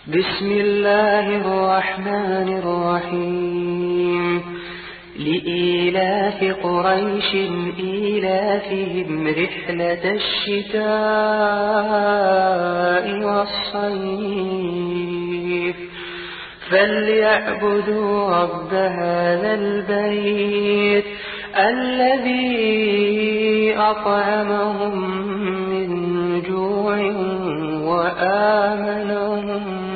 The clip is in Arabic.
بسم الله الرحمن الرحيم لإيلاف قريش إيلافهم رحلة الشتاء والصيف فليعبدوا رب هذا البيت الذي أطعمهم من جوع وآمنهم